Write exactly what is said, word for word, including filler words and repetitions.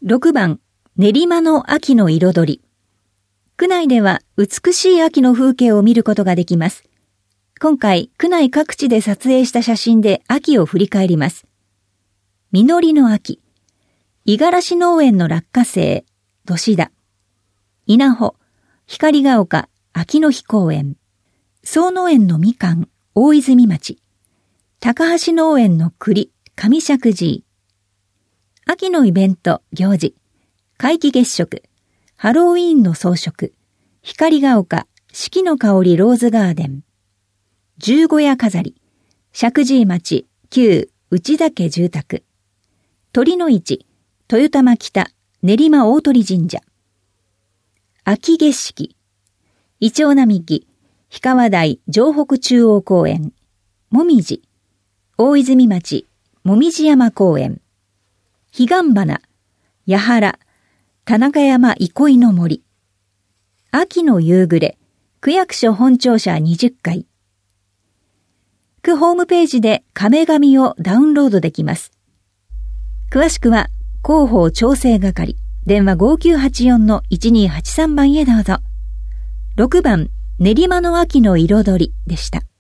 ろくばん、練馬の秋の彩り。区内では美しい秋の風景を見ることができます。今回、区内各地で撮影した写真で秋を振り返ります。実りの秋。五十嵐農園の落花生、年田。稲穂、光が丘、秋の日公園。総農園のみかん、大泉町。高橋農園の栗、上石寺。秋のイベント、行事。皆既月食、ハロウィーンの装飾、光が丘、四季の香りローズガーデン。十五夜飾り、石神井町、旧内岳住宅。鳥の市、豊玉北、練馬大鳥神社。秋景色、イチョウ並木、氷川台城北中央公園。もみじ、大泉町、もみじ山公園。彼岸花、八原、田中山憩いの森。秋の夕暮れ、区役所本庁舎にじゅっかい。区ホームページで壁紙をダウンロードできます。詳しくは広報調整係、電話 ごきゅうはちよんのいちにーはちさん 番へどうぞ。ろくばん、練馬の秋の彩りでした。